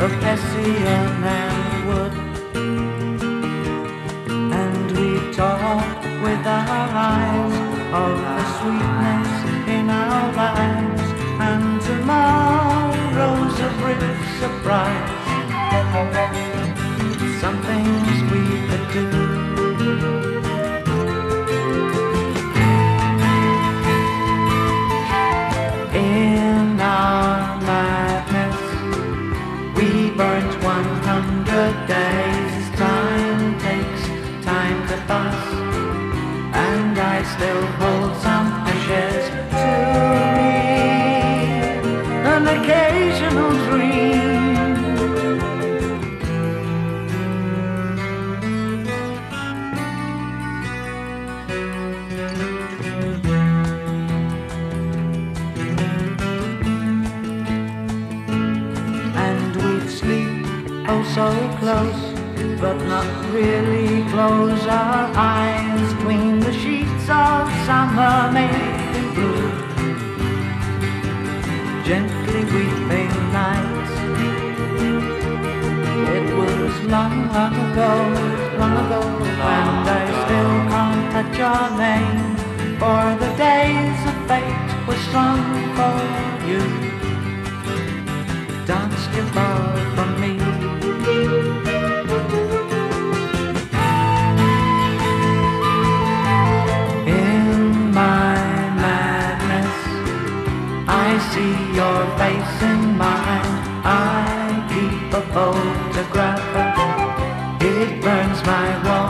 of Hessian and wood, and we talk with our eyes of the sweetness in our lives, and tomorrow's a brief surprise. Some things we could do. In our madness, we burnt 100 days. Time takes time to pass, and I still hold some ashes to me, an occasional dream. And we'd sleep oh so close, but not really close our eyes, between the sheets of summer made in blue, gently weeping nights. It was long ago, and I still can't touch your name, for the days of fate were strong for you. Dance your ball from me. In my madness, I see your face in mine. I keep a photograph. It burns my wall.